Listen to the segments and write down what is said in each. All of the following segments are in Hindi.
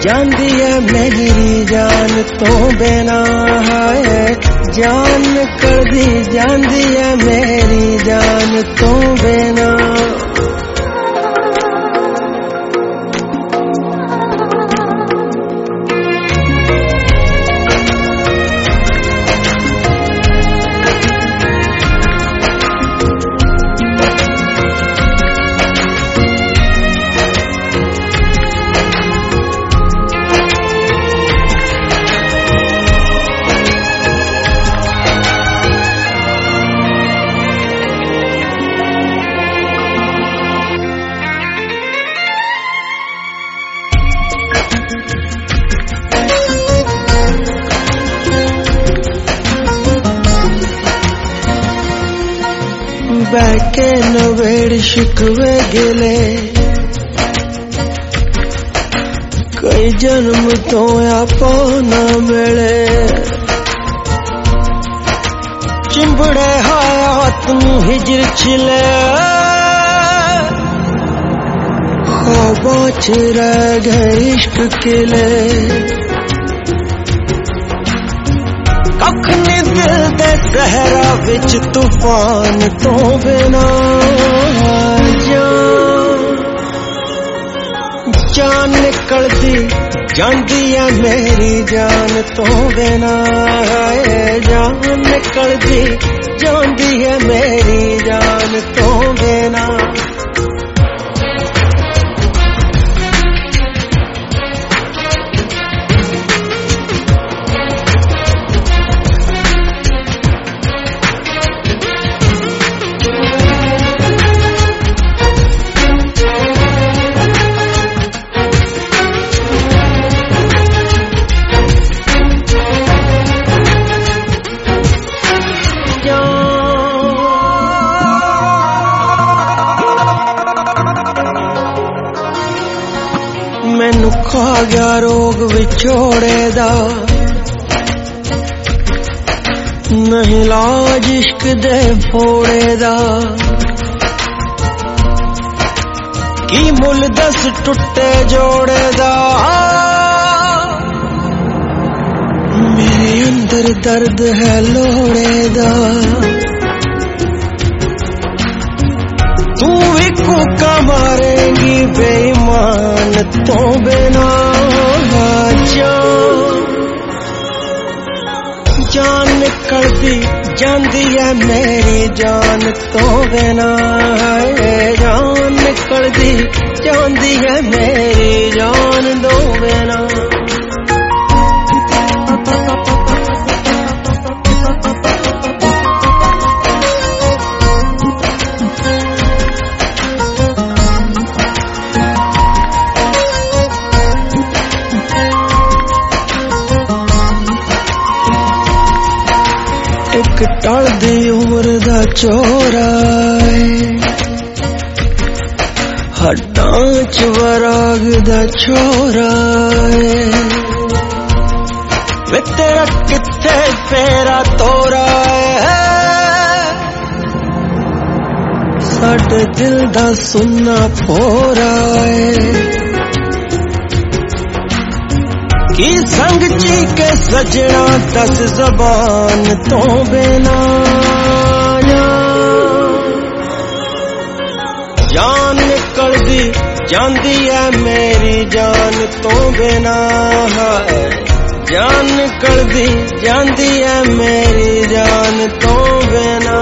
जांदी है मेरी जान तो बिना है, जान निकलदी जांदी है मेरी जान तो बिना। बैके नवेड़ शिकवे गिले, कई जन्म तो आपो न मिले। चिंबड़े हाथ हिजर छिले, ख्वाबों च रह गए इश्क किले। कख नी दिल दे सहरा विच तूफान तो बिना। जान निकलदी जांदी है मेरी जान तो बिना, जान निकलदी जांदी है मेरी जान तो बिना। मैनू खा गया रोग विछोड़े दा, नहीं लाज इश्क दे फोड़े दा। की मुल दस टुटे जोड़े दा, मेरे अंदर दर्द है लोड़े दा। तू भी कूका मारेंगी बेईमान तो बिना। जान निकलदी जांदी है मेरी जान तो बिना, जान निकलदी जांदी है मेरी जान तो बिना। एक टल दी उम्र दा चोरा हड्डां च वराग दा छोरा वे तेरा कित्थे फेरा तोरा साडे दिल दा सुन्ना पोरा की संग ची के सजना दस जबान तो बिना। जान निकलदी जांदी है मेरी जान तो बिना, जान निकलदी जांदी है मेरी जान तो बिना।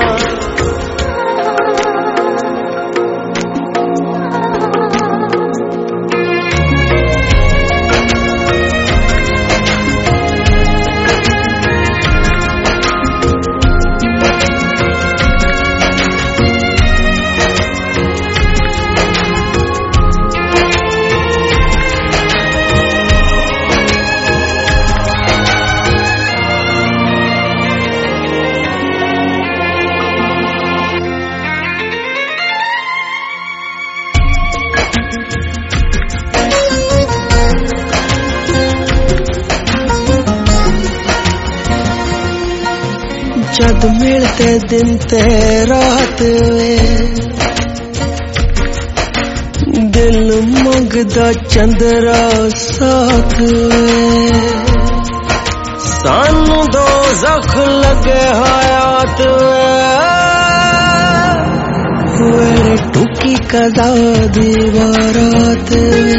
जद मिलते दिन ते रात वे दिल मंगदा चंद्रा साथ सानू दो जख लगे हयात वे टुकी कदा दीवारात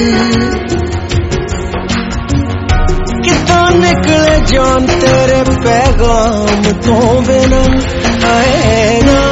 कितना निकले जान तेरे पैगाम तो बिना आएगा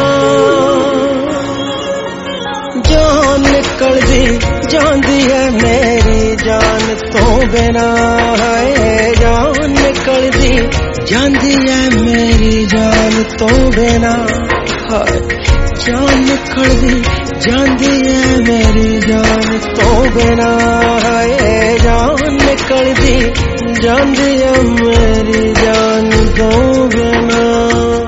जान निकल दी जाती है मेरी जान तो बिना है जान निकल दी जाती है मेरी जान तो बिना है जान निकल दी जाती है मेरी जान तो बिना है जान निकल दी जाती है मेरी जान तो बिना।